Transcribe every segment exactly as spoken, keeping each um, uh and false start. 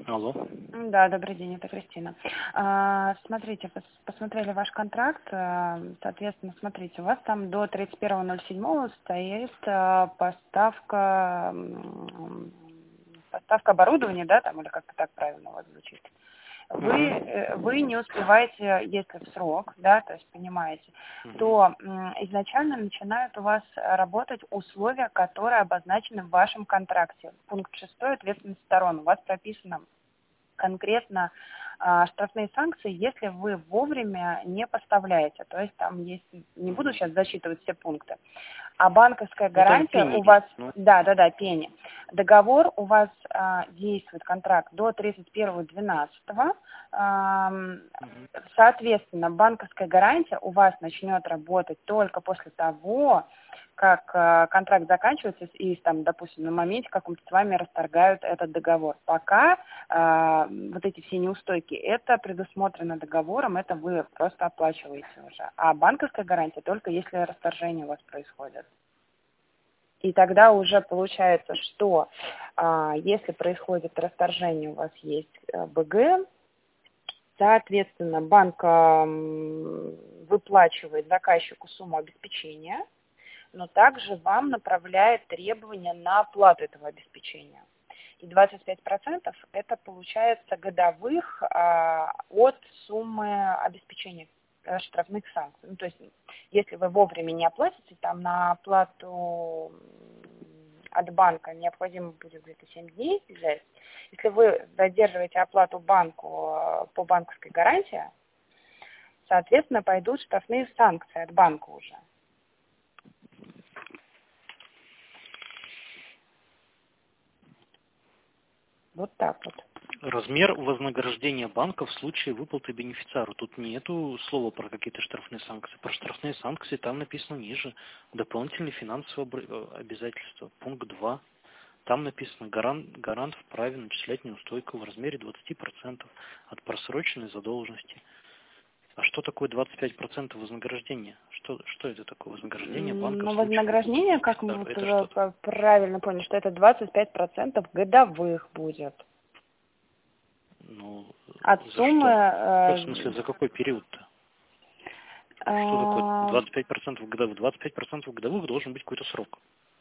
Алло. Да, добрый день, это Кристина. А, смотрите, пос- посмотрели ваш контракт, а, соответственно, смотрите, у вас там до тридцать первого ноль седьмого стоит а, поставка, м, поставка оборудования, да, там, или как-то так правильно у вас звучит. Вы, Угу. э, вы не успеваете, если в срок, да, то есть понимаете, Угу. то м, изначально начинают у вас работать условия, которые обозначены в вашем контракте. Пункт шестой, ответственность сторон. У вас прописано конкретно а, штрафные санкции, если вы вовремя не поставляете. То есть там есть, не буду сейчас зачитывать все пункты, а банковская Ну там гарантия пени у есть. вас, Ну. да, да, да, пени. Договор у вас а, действует, контракт, до тридцать первого двенадцатого. Ам, Угу. соответственно, банковская гарантия у вас начнет работать только после того, как а, контракт заканчивается и, там, допустим, на моменте каком-то с вами расторгают этот договор. Пока а, вот эти все неустойки, это предусмотрено договором, это вы просто оплачиваете уже. А банковская гарантия только если расторжение у вас происходит. И тогда уже получается, что а, если происходит расторжение, у вас есть а, БГ, соответственно, банк а, м, выплачивает заказчику сумму обеспечения, но также вам направляет требования на оплату этого обеспечения. И двадцать пять процентов это получается годовых а, от суммы обеспечения э, штрафных санкций. Ну, то есть, если вы вовремя не оплатите, там на оплату м, от банка необходимо будет где-то семь дней взять. Если вы задерживаете оплату банку э, по банковской гарантии, соответственно, пойдут штрафные санкции от банка уже. Вот так вот. Размер вознаграждения банка в случае выплаты бенефициару. Тут нету слова про какие-то штрафные санкции. Про штрафные санкции там написано ниже. Дополнительные финансовые обр- обязательства. Пункт два. Там написано, гарант, гарант вправе начислять неустойку в размере двадцати процентов от просроченной задолженности. А что такое двадцать пять процентов вознаграждения? Что, что это такое вознаграждение банка в Но случае выплаты вознаграждение, как бенефициару? мы Это п- что такое? п- правильно поняли, что это двадцать пять процентов годовых будет Ну, от за суммы. что? В э, смысле, за какой период-то? Что такое э, двадцать пять процентов годовых? двадцать пять процентов годовых должен быть какой-то срок.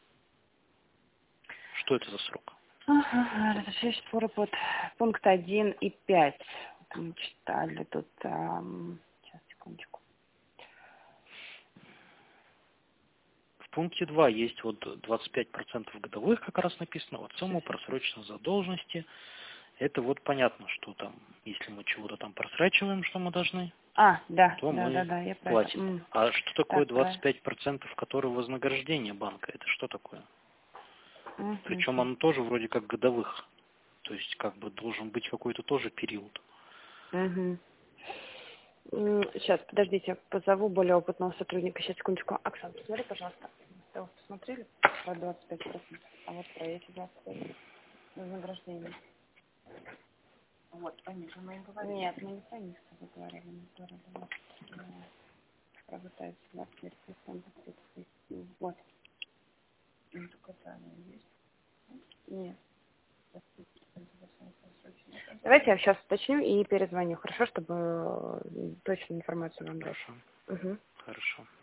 Что это за срок? ага, разрешение спора под пункт один и пять. Вот мы читали тут. эм, сейчас, секундочку. В пункте два есть вот двадцать пять процентов годовых, как раз написано, от Сейчас, суммы сейчас, сейчас. просроченной задолженности. Это вот понятно, что там, если мы чего-то там просрачиваем, что мы должны, А, да, то да, да, мы да, я про это. платим. М, А что такое Так, двадцать про. пять процентов, которое вознаграждение банка? Это что такое? Мгм, Причем оно тоже вроде как годовых. То есть как бы должен быть какой-то тоже период. мгм. М, Сейчас, подождите, позову более опытного сотрудника. Сейчас, секундочку. Оксана, посмотри, пожалуйста. Да, вы посмотрели про двадцать пять процентов? А вот про эти двадцать пять процентов вознаграждение. Вот, они же мы и говорили. Нет, мы не про них с тобой говорили. Мы говорили вот, э, про вот эти двадцать пять процентов. Вот. Ну, только это есть. Нет. Давайте я сейчас уточню и перезвоню. Хорошо, чтобы э, точную информацию вам дать. Хорошо. Угу. Хорошо.